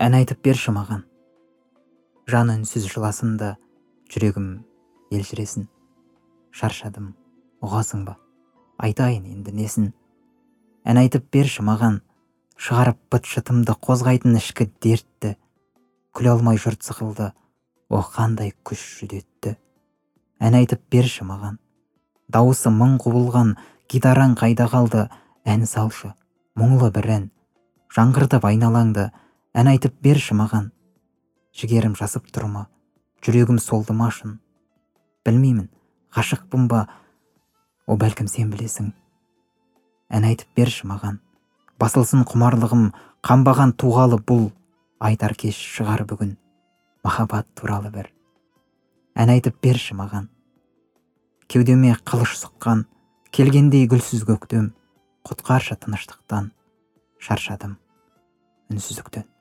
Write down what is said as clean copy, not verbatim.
Ән айтып берші маған. Жан үнсіз жыласында жүрегім елжіресін. Шаршадым, ұғасың ба? Айтайын енді несін? Ән айтып берші маған. Шығарып быт-шытымды қозғайтын ішкі дертті. Күле алмай жұрт сықылды, о қандай күш жүдетті. Ән айтып берші маған. Дауысы мың құбылған гитараң қайда қалды? Ән салшы, мұңлы бір ән. Жаңғыртып айналаңды, ән айтып берші маған. Жігерім жасып тұрма, жүрегім солды машын. Білмеймін, ғашықпын ба, о бәлкім сен білесің. Ән айтып берші маған. Басылсын құмарлығым, қанбаған туғалы бұл. Айтар кеш шығар бүгін, махаббат туралы бір. Ән айтып берші маған. Кеудеме қылыш сұққан, келгендей гүлсіз көктем. Құтқаршы тыныштықтан, шаршадым үнсіздіктен.